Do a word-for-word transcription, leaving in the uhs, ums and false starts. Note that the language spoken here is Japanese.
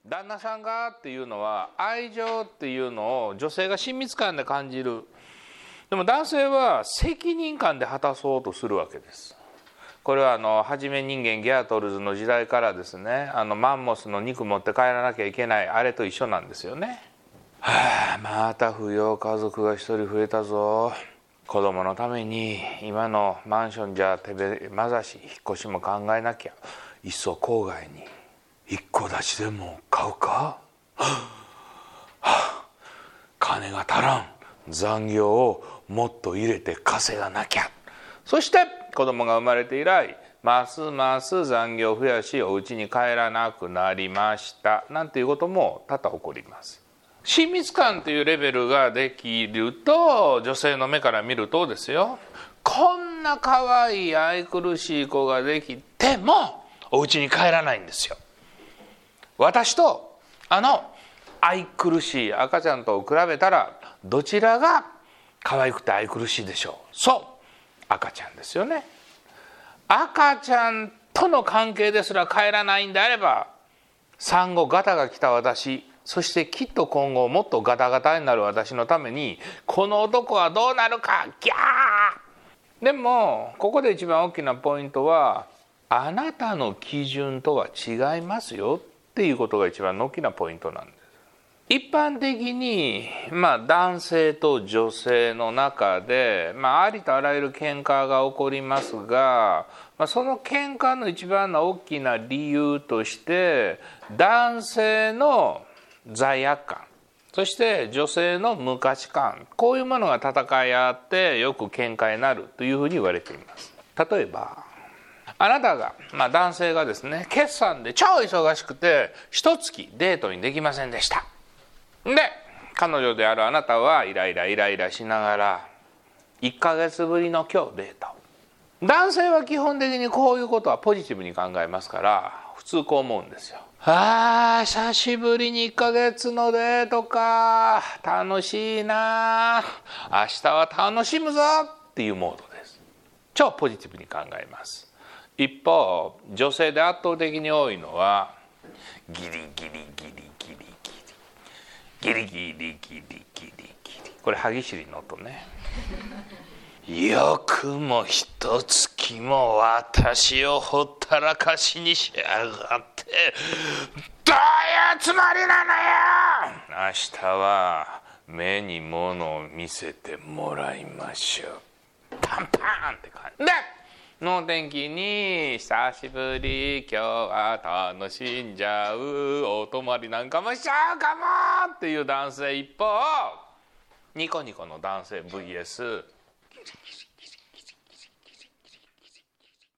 旦那さんがっていうのは愛情っていうのを女性が親密感で感じる。でも男性は責任感で果たそうとするわけです。これはあのはじめ人間ギャートルズの時代からですね、あのマンモスの肉持って帰らなきゃいけないあれと一緒なんですよね。はあ、また扶養家族が一人増えたぞ。子供のために今のマンションじゃ手間ざし、引っ越しも考えなきゃ。いっそ郊外に一戸建ちでも買うか。はあはあ、金が足らん。残業をもっと入れて稼がなきゃ。そして子供が生まれて以来ますます残業を増やしお家に帰らなくなりましたなんていうことも多々起こります。親密感というレベルができると女性の目から見るとですよ、こんな可愛い愛くるしい子ができてもお家に帰らないんですよ。私とあの愛くるしい赤ちゃんと比べたらどちらが可愛くて愛くるしいでしょう。そう赤ちゃんですよね。赤ちゃんとの関係ですら帰らないんであれば、産後ガタが来た私、そしてきっと今後もっとガタガタになる私のためにこの男はどうなるかギャー。でもここで一番大きなポイントは、あなたの基準とは違いますよっていうことが一番の大きなポイントなんです。一般的に、まあ、男性と女性の中で、まあ、ありとあらゆる喧嘩が起こりますが、まあ、その喧嘩の一番の大きな理由として男性の罪悪感、そして女性の無価値観、こういうものが戦い合ってよく喧嘩になるというふうに言われています。例えばあなたが、まあ、男性がですね、決算で超忙しくて一月デートにできませんでした。で彼女であるあなたはイライライライラしながらいっかげつぶりの今日デート。男性は基本的にこういうことはポジティブに考えますから、普通こう思うんですよ。あー久しぶりにいっかげつのデートか、楽しいな、明日は楽しむぞっていうモードです。超ポジティブに考えます。一方女性で圧倒的に多いのはギリギリギリギリギリギリギリギリギリギリ、これ歯ぎしりの音ね。よくも一月も私をほったらかしにしやがって、どういうつもりなのよ。明日は目に物を見せてもらいましょう。パンパンって感じで、の天気に久しぶり今日は楽しんじゃう、お泊まりなんかもしちゃうかもっていう男性一方、ニコニコの男性 ブイエス ギリギリ